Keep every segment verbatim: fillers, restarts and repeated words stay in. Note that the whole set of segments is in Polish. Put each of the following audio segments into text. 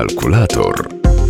Kalkulator.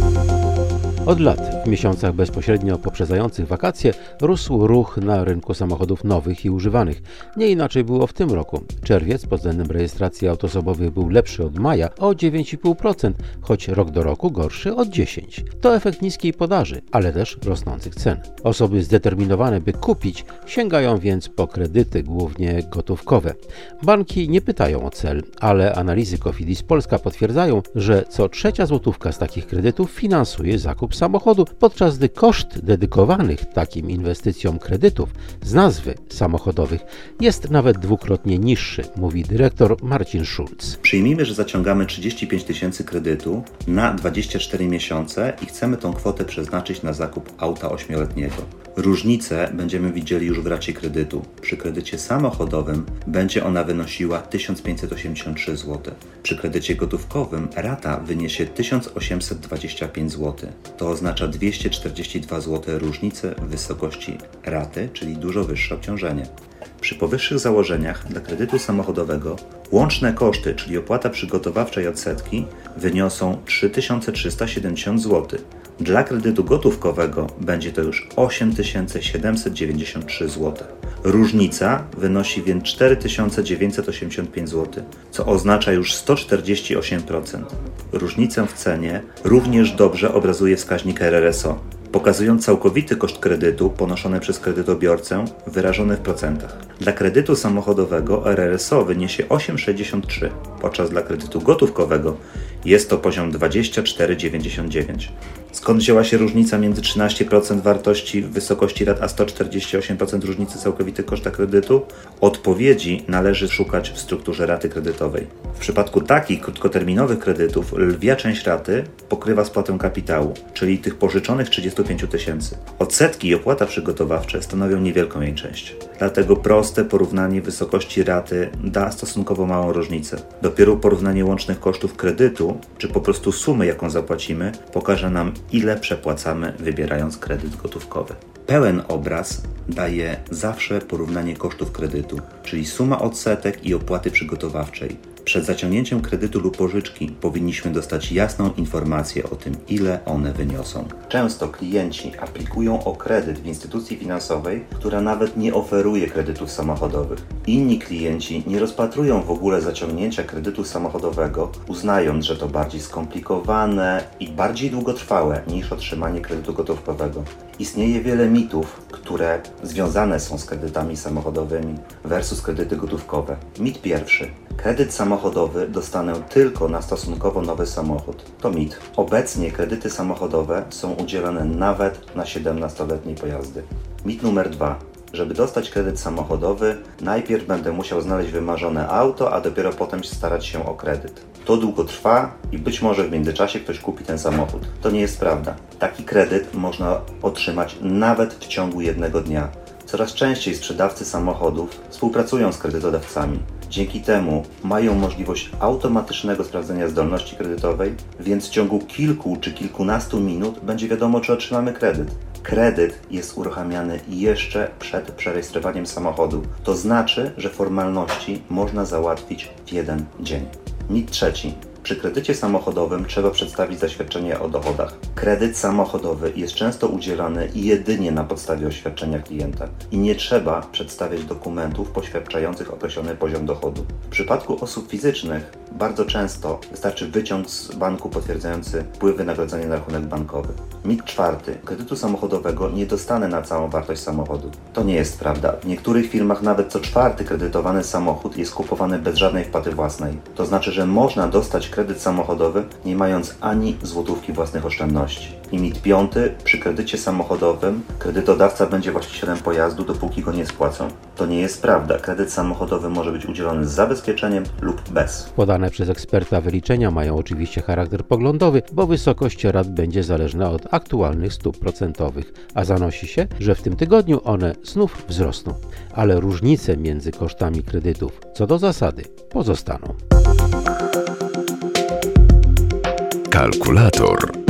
Od lat w miesiącach bezpośrednio poprzedzających wakacje rósł ruch na rynku samochodów nowych i używanych. Nie inaczej było w tym roku. Czerwiec pod względem rejestracji aut osobowych był lepszy od maja o dziewięć i pół procent, choć rok do roku gorszy od dziesięć procent. To efekt niskiej podaży, ale też rosnących cen. Osoby zdeterminowane, by kupić, sięgają więc po kredyty, głównie gotówkowe. Banki nie pytają o cel, ale analizy Cofidis Polska potwierdzają, że co trzecia złotówka z takich kredytów finansuje zakup samochodu, podczas gdy koszt dedykowanych takim inwestycjom kredytów z nazwy samochodowych jest nawet dwukrotnie niższy, mówi dyrektor Marcin Schulz. Przyjmijmy, że zaciągamy trzydzieści pięć tysięcy kredytu na dwadzieścia cztery miesiące i chcemy tą kwotę przeznaczyć na zakup auta ośmioletniego. Różnicę będziemy widzieli już w racie kredytu. Przy kredycie samochodowym będzie ona wynosiła tysiąc pięćset osiemdziesiąt trzy złote. Przy kredycie gotówkowym rata wyniesie tysiąc osiemset dwadzieścia pięć złotych. To oznacza dwieście czterdzieści dwa złote różnicy w wysokości raty, czyli dużo wyższe obciążenie. Przy powyższych założeniach dla kredytu samochodowego łączne koszty, czyli opłata przygotowawcza i odsetki, wyniosą trzy tysiące trzysta siedemdziesiąt złotych. Dla kredytu gotówkowego będzie to już osiem tysięcy siedemset dziewięćdziesiąt trzy złote. Różnica wynosi więc cztery tysiące dziewięćset osiemdziesiąt pięć złotych, co oznacza już sto czterdzieści osiem procent. Różnicę w cenie również dobrze obrazuje wskaźnik R R S O, pokazując całkowity koszt kredytu ponoszony przez kredytobiorcę wyrażony w procentach. Dla kredytu samochodowego R R S O wyniesie osiem przecinek sześćdziesiąt trzy, podczas dla kredytu gotówkowego jest to poziom dwadzieścia cztery przecinek dziewięćdziesiąt dziewięć. Skąd wzięła się różnica między trzynaście procent wartości w wysokości rat a sto czterdzieści osiem procent różnicy całkowitych koszta kredytu? Odpowiedzi należy szukać w strukturze raty kredytowej. W przypadku takich krótkoterminowych kredytów lwia część raty pokrywa spłatę kapitału, czyli tych pożyczonych trzydzieści pięć tysięcy. Odsetki i opłata przygotowawcze stanowią niewielką jej część. Dlatego proste porównanie wysokości raty da stosunkowo małą różnicę. Dopiero porównanie łącznych kosztów kredytu, czy po prostu sumy, jaką zapłacimy, pokaże nam, ile przepłacamy, wybierając kredyt gotówkowy. Pełen obraz daje zawsze porównanie kosztów kredytu, czyli suma odsetek i opłaty przygotowawczej. Przed zaciągnięciem kredytu lub pożyczki powinniśmy dostać jasną informację o tym, ile one wyniosą. Często klienci aplikują o kredyt w instytucji finansowej, która nawet nie oferuje kredytów samochodowych. Inni klienci nie rozpatrują w ogóle zaciągnięcia kredytu samochodowego, uznając, że to bardziej skomplikowane i bardziej długotrwałe niż otrzymanie kredytu gotówkowego. Istnieje wiele mitów, które związane są z kredytami samochodowymi versus kredyty gotówkowe. Mit pierwszy. Kredyt samochodowy dostanę tylko na stosunkowo nowy samochód. To mit. Obecnie kredyty samochodowe są udzielane nawet na siedemnastoletnie pojazdy. Mit numer dwa. Żeby dostać kredyt samochodowy, najpierw będę musiał znaleźć wymarzone auto, a dopiero potem starać się o kredyt. To długo trwa i być może w międzyczasie ktoś kupi ten samochód. To nie jest prawda. Taki kredyt można otrzymać nawet w ciągu jednego dnia. Coraz częściej sprzedawcy samochodów współpracują z kredytodawcami. Dzięki temu mają możliwość automatycznego sprawdzenia zdolności kredytowej, więc w ciągu kilku czy kilkunastu minut będzie wiadomo, czy otrzymamy kredyt. Kredyt jest uruchamiany jeszcze przed przerejestrowaniem samochodu. To znaczy, że formalności można załatwić w jeden dzień. Mit trzeci. Przy kredycie samochodowym trzeba przedstawić zaświadczenie o dochodach. Kredyt samochodowy jest często udzielany jedynie na podstawie oświadczenia klienta i nie trzeba przedstawiać dokumentów poświadczających określony poziom dochodu. W przypadku osób fizycznych bardzo często wystarczy wyciąg z banku potwierdzający wpływ wynagrodzenia na rachunek bankowy. Mit czwarty. Kredytu samochodowego nie dostanę na całą wartość samochodu. To nie jest prawda. W niektórych firmach nawet co czwarty kredytowany samochód jest kupowany bez żadnej wpłaty własnej. To znaczy, że można dostać kredyt samochodowy, nie mając ani złotówki własnych oszczędności. I mit piąty. Przy kredycie samochodowym kredytodawca będzie właścicielem pojazdu, dopóki go nie spłacą. To nie jest prawda. Kredyt samochodowy może być udzielony z zabezpieczeniem lub bez. Podane przez eksperta wyliczenia mają oczywiście charakter poglądowy, bo wysokość rat będzie zależna od aktualnych stóp procentowych, a zanosi się, że w tym tygodniu one znów wzrosną. Ale różnice między kosztami kredytów co do zasady pozostaną. Kalkulator.